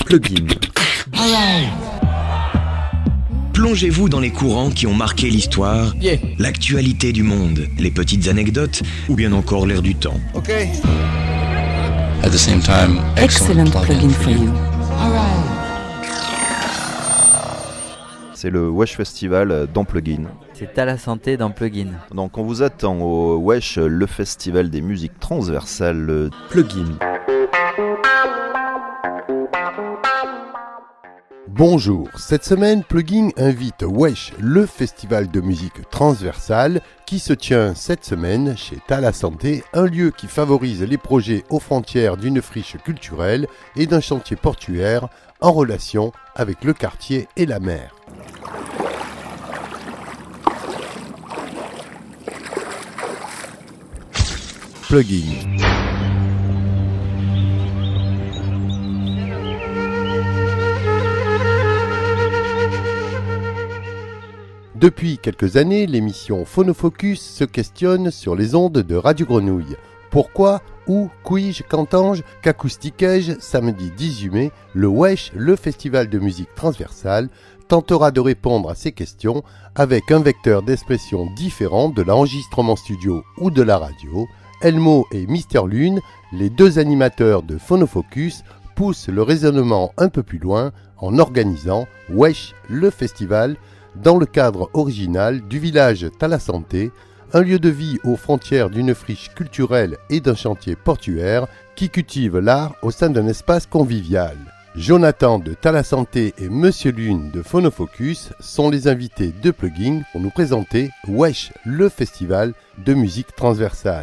Plugin. Plongez-vous dans les courants qui ont marqué l'histoire, l'actualité du monde, les petites anecdotes ou bien encore l'air du temps. At the same time, excellent plugin for you. C'est le Wesh Festival dans Plugin. C'est à la santé dans Plugin. Donc on vous attend au Wesh, le festival des musiques transversales. Plugin. Bonjour, cette semaine Plugin invite Wesh, le festival de musique transversale qui se tient cette semaine chez Tala Santé, un lieu qui favorise les projets aux frontières d'une friche culturelle et d'un chantier portuaire en relation avec le quartier et la mer. Plugin. Depuis quelques années, l'émission Phonofocus se questionne sur les ondes de Radio Grenouille. Pourquoi, où, couis-je, qu'entends-je, qu'acoustiquais-je, samedi 18 mai, le Wesh, le festival de musique transversale, tentera de répondre à ces questions avec un vecteur d'expression différent de l'enregistrement studio ou de la radio. Elmo et Mister Lune, les deux animateurs de Phonofocus, poussent le raisonnement un peu plus loin en organisant Wesh, le festival, dans le cadre original du village Tala Santé, un lieu de vie aux frontières d'une friche culturelle et d'un chantier portuaire qui cultive l'art au sein d'un espace convivial. Jonathan de Tala Santé et Monsieur Lune de Phonofocus sont les invités de Plugin pour nous présenter Wesh, le festival de musique transversale.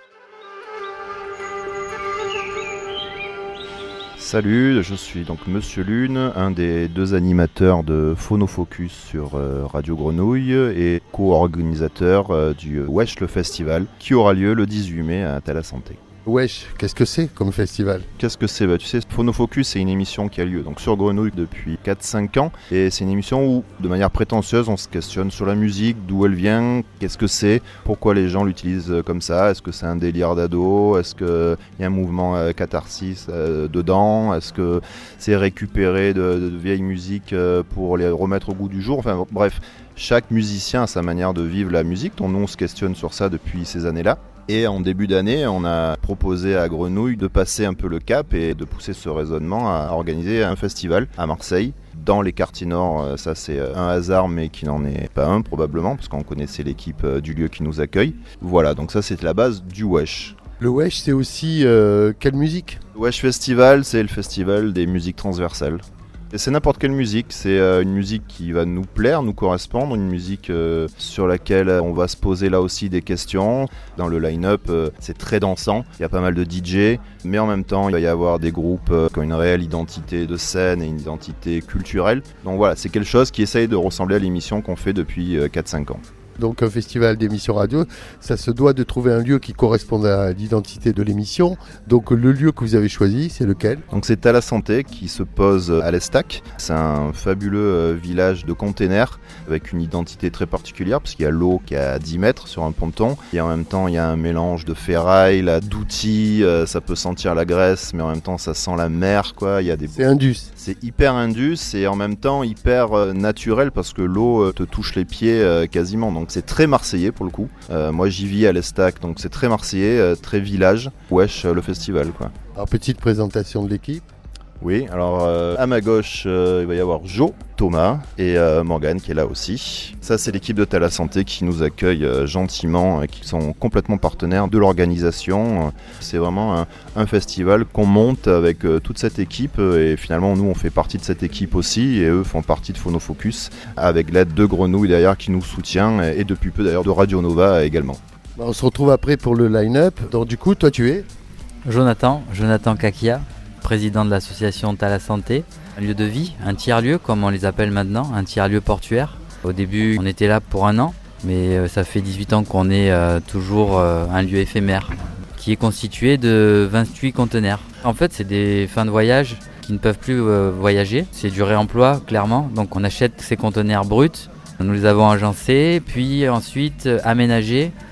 Salut, je suis donc Monsieur Lune, un des deux animateurs de Phonofocus sur Radio Grenouille et co-organisateur du Wesh le Festival qui aura lieu le 18 mai à Tala Santé. Wesh, qu'est-ce que c'est comme festival ? Qu'est-ce que c'est ? Tu sais, Phonofocus, c'est une émission qui a lieu donc sur Grenouille depuis 4-5 ans. Et c'est une émission où, de manière prétentieuse, on se questionne sur la musique, d'où elle vient, qu'est-ce que c'est, pourquoi les gens l'utilisent comme ça, est-ce que c'est un délire d'ado, est-ce qu'il y a un mouvement catharsis dedans, est-ce que c'est récupérer de vieilles musiques pour les remettre au goût du jour, enfin bref. Chaque musicien a sa manière de vivre la musique, donc nous on se questionne sur ça depuis ces années-là. Et en début d'année, on a proposé à Grenouille de passer un peu le cap et de pousser ce raisonnement à organiser un festival à Marseille. Dans les quartiers nord, ça c'est un hasard mais qui n'en est pas un probablement, parce qu'on connaissait l'équipe du lieu qui nous accueille. Voilà, donc ça c'est la base du Wesh. Le Wesh, c'est aussi quelle musique ? Le Wesh Festival, c'est le festival des musiques transversales. Et c'est n'importe quelle musique, c'est une musique qui va nous plaire, nous correspondre, une musique sur laquelle on va se poser là aussi des questions. Dans le line-up, c'est très dansant, il y a pas mal de DJ, mais en même temps il va y avoir des groupes qui ont une réelle identité de scène et une identité culturelle. Donc voilà, c'est quelque chose qui essaye de ressembler à l'émission qu'on fait depuis 4-5 ans. Donc un festival d'émissions radio, ça se doit de trouver un lieu qui corresponde à l'identité de l'émission. Donc le lieu que vous avez choisi, c'est lequel ? Donc c'est Tala Santé qui se pose à l'Estac. C'est un fabuleux village de containers avec une identité très particulière parce qu'il y a l'eau qui est à 10 mètres sur un ponton. Et en même temps, il y a un mélange de ferraille, d'outils, ça peut sentir la graisse, mais en même temps, ça sent la mer, quoi. Il y a des... C'est indus. C'est hyper indus et en même temps hyper naturel parce que l'eau te touche les pieds quasiment. Donc c'est très marseillais pour le coup. Moi j'y vis à l'Estac, donc c'est très marseillais, très village. Wesh, le festival quoi. Alors petite présentation de l'équipe. Oui, alors à ma gauche, il va y avoir Jo, Thomas et Morgane qui est là aussi. Ça c'est l'équipe de Tala Santé qui nous accueille gentiment et qui sont complètement partenaires de l'organisation. C'est vraiment un festival qu'on monte avec toute cette équipe et finalement nous on fait partie de cette équipe aussi et eux font partie de Phonofocus avec l'aide de Grenouille derrière qui nous soutient et depuis peu d'ailleurs de Radio Nova également. On se retrouve après pour le line-up. Donc du coup toi tu es Jonathan Kakia, président de l'association Tala Santé, un lieu de vie, un tiers-lieu comme on les appelle maintenant, un tiers-lieu portuaire. Au début on était là pour 1 an, mais ça fait 18 ans qu'on est toujours un lieu éphémère qui est constitué de 28 conteneurs. En fait c'est des fins de voyage qui ne peuvent plus voyager, c'est du réemploi clairement, donc on achète ces conteneurs bruts, nous les avons agencés, puis ensuite aménagés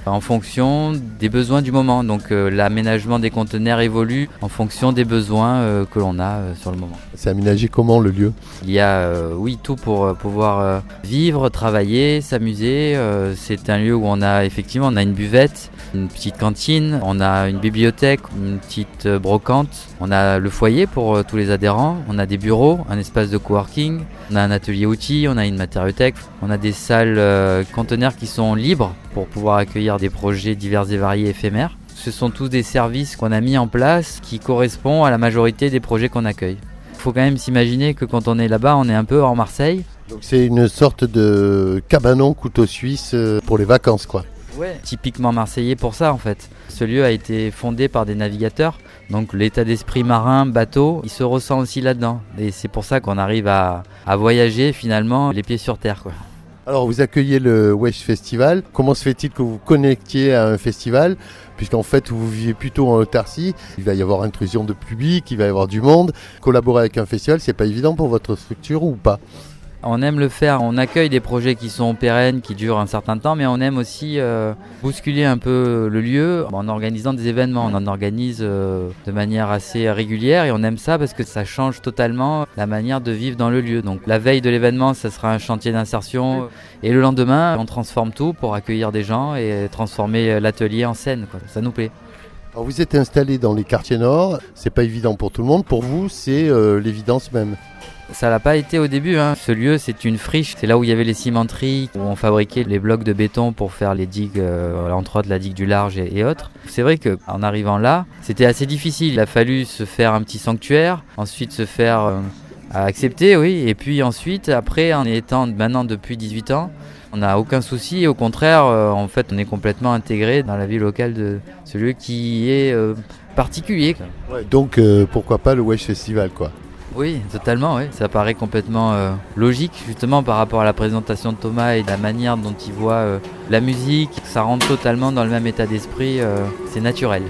en fonction des besoins du moment. Donc l'aménagement des conteneurs évolue en fonction des besoins que l'on a sur le moment. C'est aménagé comment le lieu ? Il y a tout pour pouvoir vivre, travailler, s'amuser. C'est un lieu où on a une buvette, une petite cantine, on a une bibliothèque, une petite brocante, on a le foyer pour tous les adhérents, on a des bureaux, un espace de coworking, on a un atelier outils, on a une matériothèque, on a des salles conteneurs qui sont libres pour pouvoir accueillir des projets divers et variés éphémères. Ce sont tous des services qu'on a mis en place qui correspondent à la majorité des projets qu'on accueille. Il faut quand même s'imaginer que quand on est là-bas, on est un peu hors Marseille. Donc c'est une sorte de cabanon couteau suisse pour les vacances, quoi. Ouais, typiquement marseillais pour ça en fait. Ce lieu a été fondé par des navigateurs, donc l'état d'esprit marin, bateau, il se ressent aussi là-dedans. Et c'est pour ça qu'on arrive à voyager finalement les pieds sur terre, quoi. Alors vous accueillez le Wesh Festival. Comment se fait-il que vous vous connectiez à un festival ? Puisqu'en fait vous vivez plutôt en autarcie, il va y avoir intrusion de public, il va y avoir du monde. Collaborer avec un festival, c'est pas évident pour votre structure ou pas ? On aime le faire, on accueille des projets qui sont pérennes, qui durent un certain temps, mais on aime aussi bousculer un peu le lieu en organisant des événements. On en organise de manière assez régulière et on aime ça parce que ça change totalement la manière de vivre dans le lieu. Donc la veille de l'événement, ça sera un chantier d'insertion et le lendemain, on transforme tout pour accueillir des gens et transformer l'atelier en scène, quoi. Ça nous plaît. Alors vous êtes installé dans les quartiers nord, c'est pas évident pour tout le monde. Pour vous, c'est l'évidence même. Ça l'a pas été au début, hein. Ce lieu, c'est une friche. C'est là où il y avait les cimenteries, où on fabriquait les blocs de béton pour faire les digues, entre autres la digue du large et autres. C'est vrai qu'en arrivant là, c'était assez difficile. Il a fallu se faire un petit sanctuaire, ensuite se faire accepter, oui. Et puis ensuite, après, en étant maintenant depuis 18 ans, on n'a aucun souci. Au contraire, en fait, on est complètement intégré dans la vie locale de ce lieu qui est particulier. Ouais, donc pourquoi pas le Wesh Festival, quoi. Oui, totalement, oui. Ça paraît complètement logique, justement, par rapport à la présentation de Thomas et la manière dont il voit la musique. Ça rentre totalement dans le même état d'esprit, c'est naturel.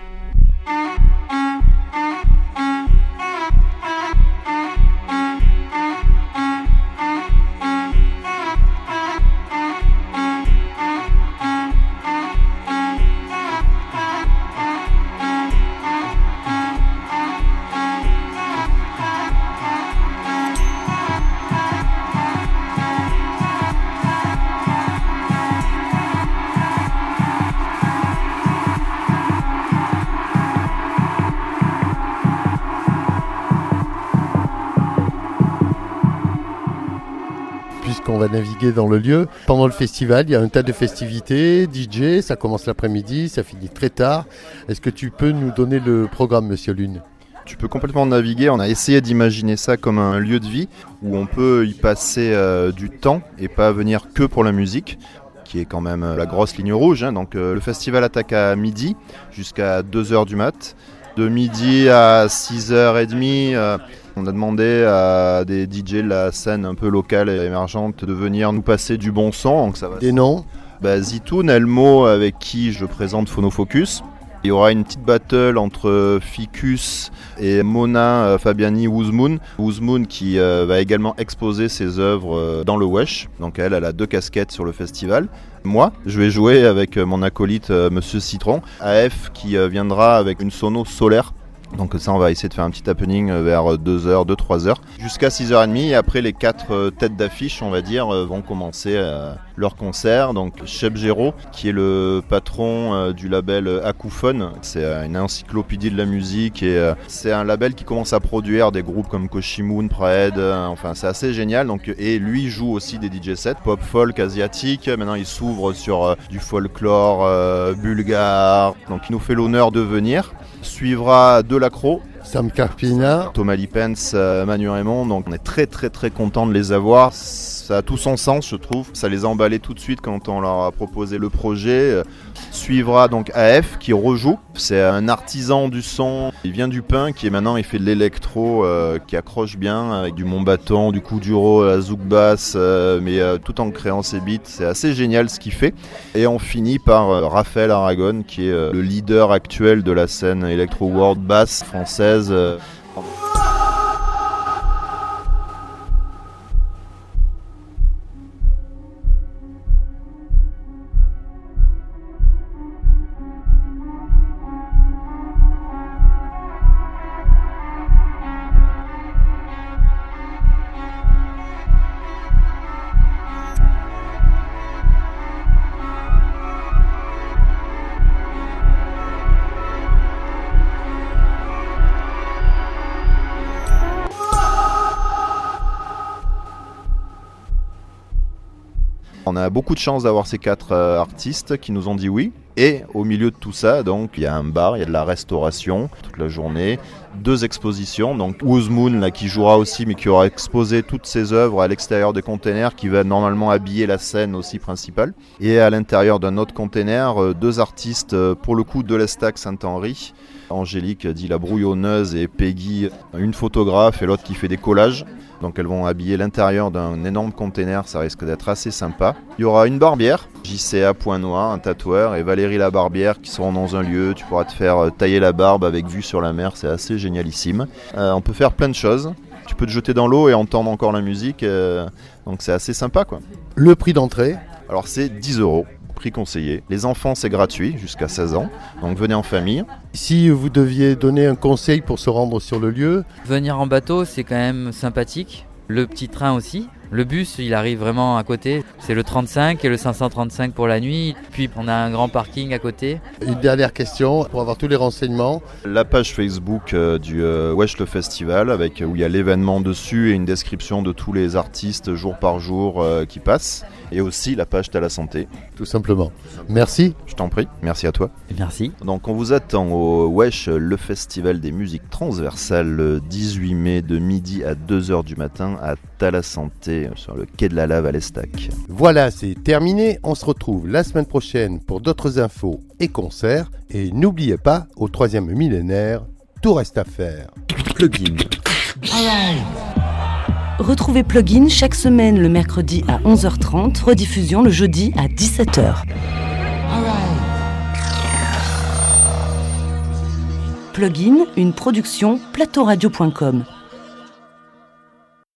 Puisqu'on va naviguer dans le lieu. Pendant le festival, il y a un tas de festivités, DJ, ça commence l'après-midi, ça finit très tard. Est-ce que tu peux nous donner le programme, Monsieur Lune ? Tu peux complètement naviguer, on a essayé d'imaginer ça comme un lieu de vie où on peut y passer du temps et pas venir que pour la musique, qui est quand même la grosse ligne rouge, hein. Donc le festival attaque à midi jusqu'à 2h du mat. De midi à 6h30, on a demandé à des DJ de la scène un peu locale et émergente de venir nous passer du bon son. Donc ça va. Des noms ? Zitoun, Elmo, avec qui je présente Phonofocus. Il y aura une petite battle entre Ficus et Mona Fabiani Wouzmoun. Wouzmoun qui va également exposer ses œuvres dans le Wesh. Donc elle a 2 casquettes sur le festival. Moi, je vais jouer avec mon acolyte Monsieur Citron. AF qui viendra avec une sono solaire. Donc ça, on va essayer de faire un petit happening vers 2h, 2-3h, jusqu'à 6h30. Et après, les 4 têtes d'affiche, on va dire, vont commencer leur concert. Donc Cheb Géraud, qui est le patron du label Acouphone. C'est une encyclopédie de la musique et c'est un label qui commence à produire des groupes comme Koshimoon, Praed. Enfin, c'est assez génial. Donc, et lui joue aussi des DJ sets, pop folk asiatique. Maintenant, il s'ouvre sur du folklore bulgare. Donc, il nous fait l'honneur de venir. Suivra Delacroix, Sam Carpina, Thomas Lippens, Manu Raymond. Donc on est très très très content de les avoir. Ça a tout son sens, je trouve. Ça les a emballés tout de suite quand on leur a proposé le projet. Suivra donc AF qui rejoue. C'est un artisan du son. Il vient du punk et maintenant il fait de l'électro qui accroche bien avec du Montbâton, du Kuduro, la zouk bass, mais tout en créant ses beats. C'est assez génial ce qu'il fait. Et on finit par Raphaël Aragon qui est le leader actuel de la scène électro world bass française. a beaucoup de chance d'avoir ces 4 artistes qui nous ont dit oui. Et au milieu de tout ça, donc, il y a un bar, il y a de la restauration toute la journée, 2 expositions, donc Who's Moon là, qui jouera aussi, mais qui aura exposé toutes ses œuvres à l'extérieur des containers, qui va normalement habiller la scène aussi principale. Et à l'intérieur d'un autre container, 2 artistes, pour le coup, de l'Estac Saint-Henri, Angélique dit la brouillonneuse et Peggy, une photographe et l'autre qui fait des collages. Donc elles vont habiller l'intérieur d'un énorme container, ça risque d'être assez sympa. Il y aura une barbière, JCA Point Noir, un tatoueur, et Valérie la barbière qui seront dans un lieu. Tu pourras te faire tailler la barbe avec vue sur la mer, c'est assez génialissime. On peut faire plein de choses. Tu peux te jeter dans l'eau et entendre encore la musique, donc c'est assez sympa quoi. Le prix d'entrée ? Alors c'est 10 €. Prix conseillé. Les enfants, c'est gratuit jusqu'à 16 ans, donc venez en famille. Si vous deviez donner un conseil pour se rendre sur le lieu ? Venir en bateau, c'est quand même sympathique. Le petit train aussi. Le bus, il arrive vraiment à côté. C'est le 35 et le 535 pour la nuit. Puis on a un grand parking à côté. Une dernière question pour avoir tous les renseignements. La page Facebook du Wesh le Festival, où il y a l'événement dessus et une description de tous les artistes jour par jour qui passent. Et aussi la page T'as la santé. Tout simplement. Merci. Je t'en prie, merci à toi. Merci. Donc on vous attend au Wesh, le Festival des musiques transversales, le 18 mai de midi à 2h du matin à T'as la santé, sur le quai de la Lave à l'Estac. Voilà, c'est terminé. On se retrouve la semaine prochaine pour d'autres infos et concerts. Et n'oubliez pas, au 3e millénaire, tout reste à faire. Plugin. Retrouvez Plugin chaque semaine le mercredi à 11h30, rediffusion le jeudi à 17h. Plugin, une production plateauradio.com.